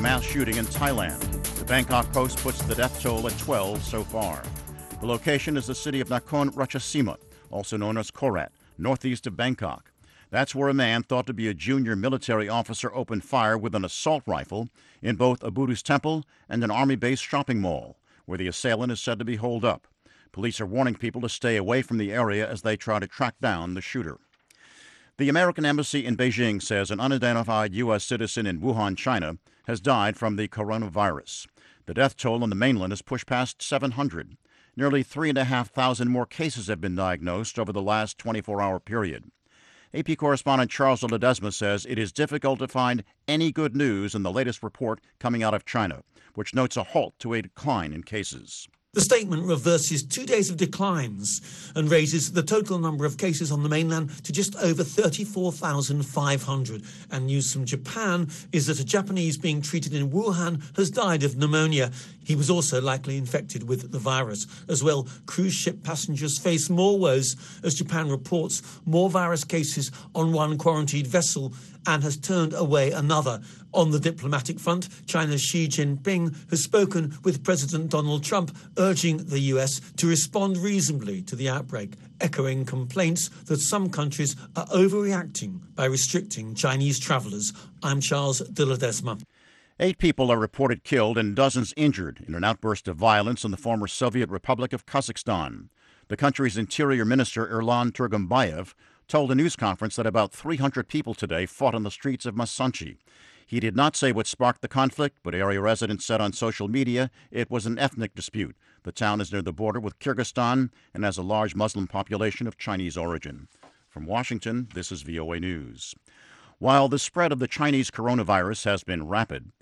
mass shooting in Thailand. The Bangkok Post puts the death toll at 12 so far. The location is the city of Nakhon Ratchasima, also known as Korat, northeast of Bangkok. That's where a man thought to be a junior military officer opened fire with an assault rifle in both a Buddhist temple and an army-based shopping mall, where the assailant is said to be holed up. Police are warning people to stay away from the area as they try to track down the shooter. The American embassy in Beijing says an unidentified U.S. citizen in Wuhan, China, has died from the coronavirus. The death toll on the mainland has pushed past 700. Nearly 3,500 more cases have been diagnosed over the last 24-hour period. AP correspondent Charles Ledesma says it is difficult to find any good news in the latest report coming out of China, which notes a halt to a decline in cases. The statement reverses 2 days of declines and raises the total number of cases on the mainland to just over 34,500. And news from Japan is that a Japanese being treated in Wuhan has died of pneumonia. He was also likely infected with the virus. As well, cruise ship passengers face more woes as Japan reports more virus cases on one quarantined vessel and has turned away another. On the diplomatic front, China's Xi Jinping has spoken with President Donald Trump, urging the US to respond reasonably to the outbreak, echoing complaints that some countries are overreacting by restricting Chinese travellers. I'm Charles de Ledesma. 8 people are reported killed and dozens injured in an outburst of violence in the former Soviet Republic of Kazakhstan. The country's Interior Minister Erlan Turgumbayev told a news conference that about 300 people today fought on the streets of Masanchi. He did not say what sparked the conflict, but area residents said on social media it was an ethnic dispute. The town is near the border with Kyrgyzstan and has a large Muslim population of Chinese origin. From Washington, this is VOA News. While the spread of the Chinese coronavirus has been rapid,